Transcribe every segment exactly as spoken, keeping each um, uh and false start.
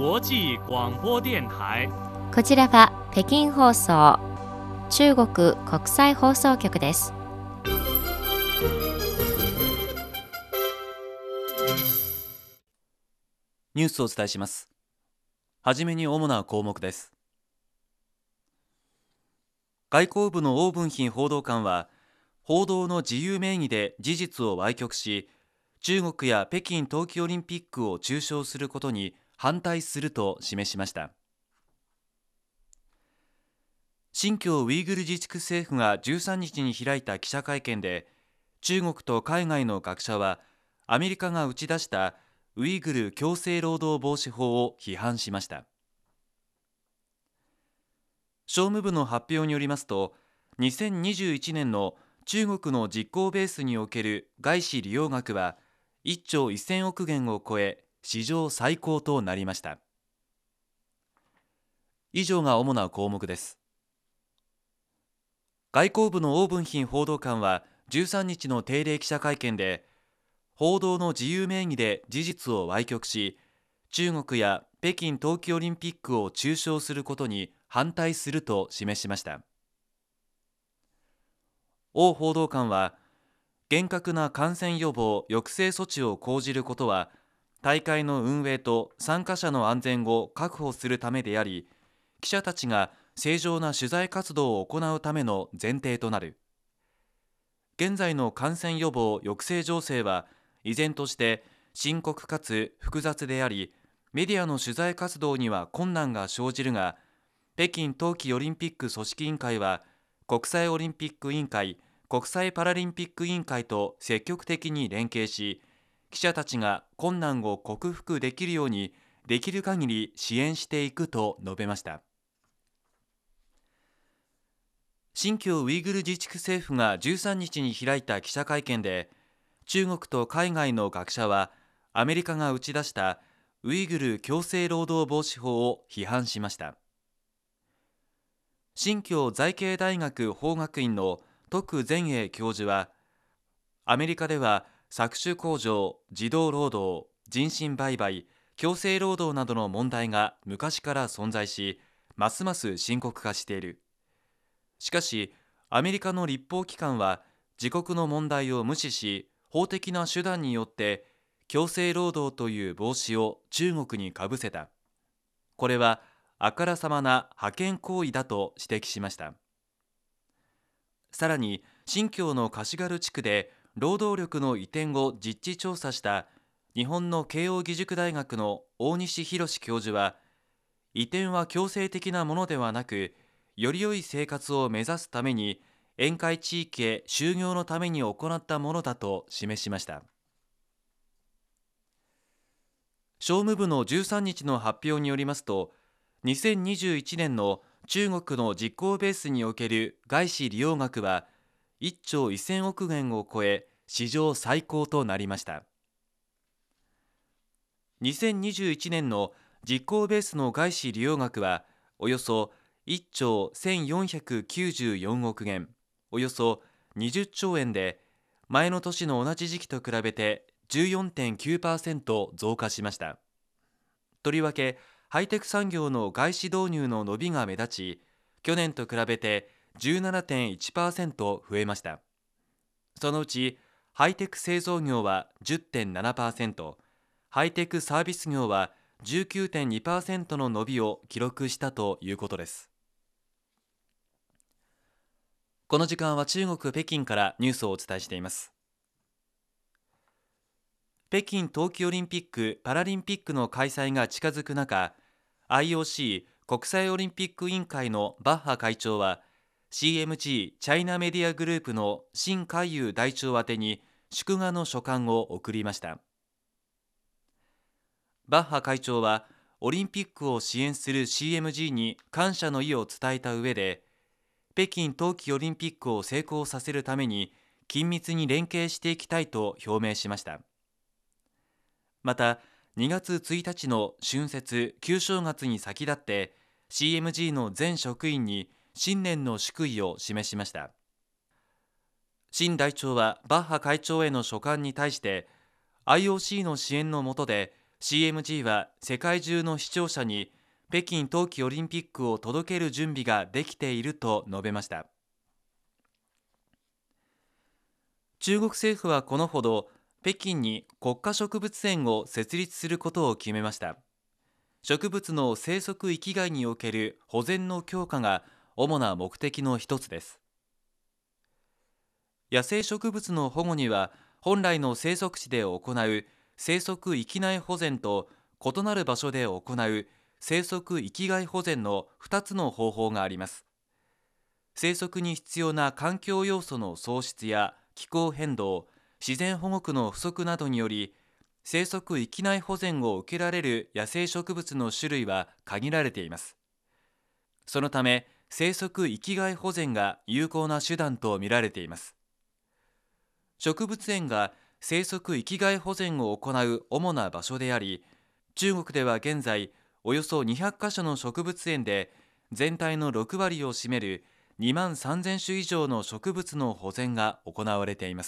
国際广播電台。 こちらは北京放送、中国国際放送局です。 ニュースをお伝えします。はじめに主な項目です。外交部の汪文斌報道官は、報道の自由名義で事実を歪曲し、中国や北京冬季オリンピックを中傷することに反対すると示しました。新疆ウイグル自治区政府がじゅうさんにちに開いた記者会見で、中国と海外の学者は、アメリカが打ち出したウイグル強制労働防止法を批判しました。商務部の発表によりますと、にせんにじゅういちねんの中国の実効ベースにおける外資利用額はいっちょうせんおくげんを超え、史上最高となりました。以上が主な項目です。外交部の汪文斌報道官はじゅうさんにちの定例記者会見で、報道の自由名義で事実を歪曲し、中国や北京冬季オリンピックを中傷することに反対すると示しました。汪報道官は、厳格な感染予防・抑制措置を講じることは、大会の運営と参加者の安全を確保するためであり、記者たちが正常な取材活動を行うための前提となる。現在の感染予防・抑制情勢は、依然として深刻かつ複雑であり、メディアの取材活動には困難が生じるが、北京冬季オリンピック組織委員会は、国際オリンピック委員会、国際パラリンピック委員会と積極的に連携し、記者たちが困難を克服できるようにできる限り支援していくと述べました。新疆ウイグル自治区政府がじゅうさんにちに開いた記者会見で、中国と海外の学者はアメリカが打ち出したウイグル強制労働防止法を批判しました。新疆財系大学法学院の徳善英教授は、アメリカでは搾取工場、児童労働、人身売買、強制労働などの問題が昔から存在し、ますます深刻化している。しかし、アメリカの立法機関は自国の問題を無視し、法的な手段によって強制労働という帽子を中国にかぶせた。これはあからさまな覇権行為だと指摘しました。さらに、新疆のカシガル地区で労働力の移転を実地調査した日本の慶應義塾大学の大西博教授は、移転は強制的なものではなく、より良い生活を目指すために沿海地域へ就業のために行ったものだと示しました。商務部のじゅうさんにちの発表によりますと、にせんにじゅういちねんの中国の実効ベースにおける外資利用額はいっちょうせんおくげんを超え、史上最高となりました。にせんにじゅういちねんの実効ベースの外資利用額はおよそいっちょうせんよんひゃくきゅうじゅうよんおくげん、およそにじゅっちょうえんで、前の年の同じ時期と比べて じゅうよんてんきゅうパーセント 増加しました。とりわけ、ハイテク産業の外資導入の伸びが目立ち、去年と比べて じゅうななてんいちパーセント 増えました。そのうち、ハイテク製造業は じゅってんななパーセント、ハイテクサービス業は じゅうきゅうてんにパーセント の伸びを記録したということです。この時間は中国北京からニュースをお伝えしています。北京冬季オリンピック・パラリンピックの開催が近づく中、アイオーシー 国際オリンピック委員会のバッハ会長は シーエムジー チャイナメディアグループの新海友代長宛てに祝賀の書簡を送りました。バッハ会長はオリンピックを支援する シーエムジー に感謝の意を伝えた上で、北京冬季オリンピックを成功させるために緊密に連携していきたいと表明しました。また、にがつついたちの春節・旧正月に先立って シーエムジー の全職員に新年の祝意を示しました。新代長はバッハ会長への書簡に対して、 アイオーシー の支援の下でシーエムジー は世界中の視聴者に北京冬季オリンピックを届ける準備ができていると述べました。中国政府はこのほど北京に国家植物園を設立することを決めました。植物の生息域外における保全の強化が主な目的の一つです。野生植物の保護には本来の生息地で行う生息域内保全と異なる場所で行う生息域外保全のふたつの方法があります。生息に必要な環境要素の喪失や気候変動、自然保護区の不足などにより、生息域内保全を受けられる野生植物の種類は限られています。そのため、生息域外保全が有効な手段と見られています。植物園が生息域外保全を行う主な場所であり、中国では現在、およそにひゃくかしょの植物園で全体のろくわりを占めるにまんさんぜんしゅ以上の植物の保全が行われています。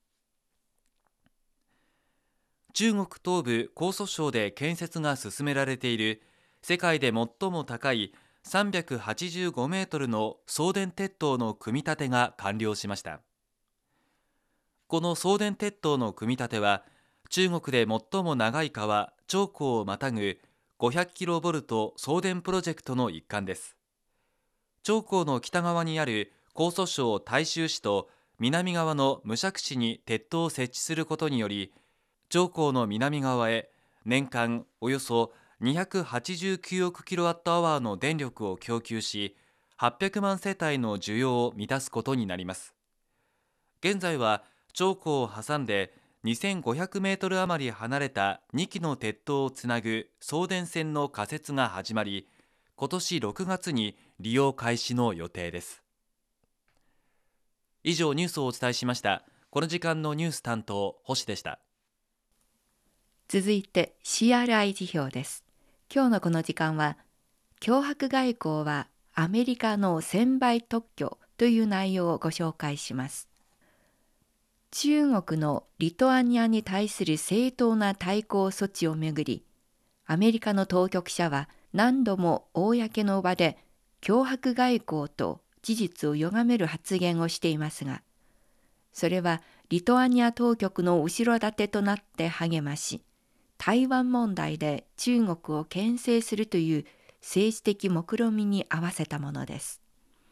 中国東部江蘇省で建設が進められている世界で最も高いさんびゃくはちじゅうごメートルの送電鉄塔の組み立てが完了しました。この送電鉄塔の組み立ては、中国で最も長い川、長江をまたぐごひゃくキロボルト送電プロジェクトの一環です。長江の北側にある江蘇省大衆市と南側の無錫市に鉄塔を設置することにより、長江の南側へ年間およそにひゃくはちじゅうきゅうおくキロワットアワーの電力を供給し、はっぴゃくまんせたいの需要を満たすことになります。現在は長江を挟んでにせんごひゃくメートル余り離れたにきの鉄塔をつなぐ送電線の架設が始まり、今年ろくがつに利用開始の予定です。以上、ニュースをお伝えしました。この時間のニュース担当、星でした。 続いて シーアールアイ 辞表です。今日のこの時間は、脅迫外交はアメリカの専売特許という内容をご紹介します。中国のリトアニアに対する正当な対抗措置をめぐり、アメリカの当局者は何度も公の場で脅迫外交と事実を歪める発言をしていますが、それはリトアニア当局の後ろ盾となって励まし、台湾問題で中国を牽制するという政治的目論見に合わせたものです。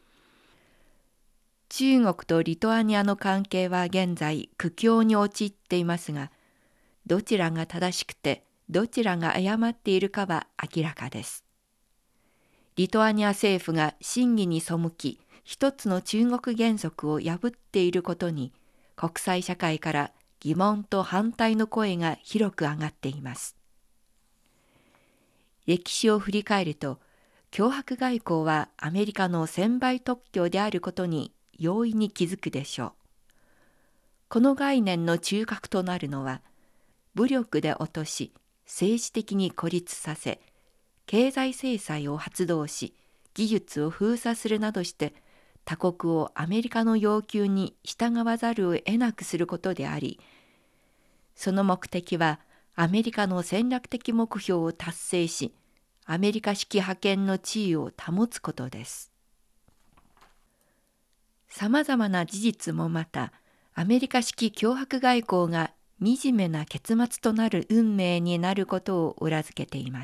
中国とリトアニアの関係は現在苦境に陥っていますが、どちらが正しくてどちらが誤っているかは明らかです。リトアニア政府が真偽に背き、一つの中国原則を破っていることに、国際社会から疑問と反対の声が広く上がっています。歴史を振り返ると、脅迫外交はアメリカの専売特許であることに容易に気づくでしょう。この概念の中核となるのは、武力で落とし、政治的に孤立させ、経済制裁を発動し、技術を封鎖するなどして、他国をアメリカの要求に従わざるを得なくすることであり、その目的はアメリカの戦略的目標を達成し、アメリカ式覇権の地位を保つことです。さまざまな事実もまた、アメリカ式脅迫外交が惨めな結末となる運命になることを裏付けています。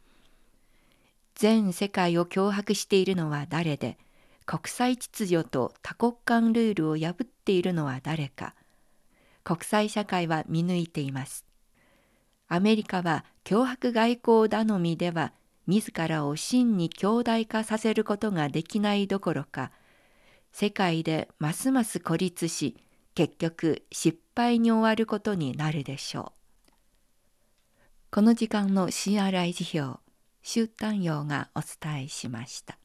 全世界を脅迫しているのは誰で、国際秩序と多国間ルールを破っているのは誰か、国際社会は見抜いています。アメリカは脅迫外交頼みでは自らを真に強大化させることができないどころか、世界でますます孤立し、結局失敗に終わることになるでしょう。この時間の シーアールアイ 辞表、周丹陽がお伝えしました。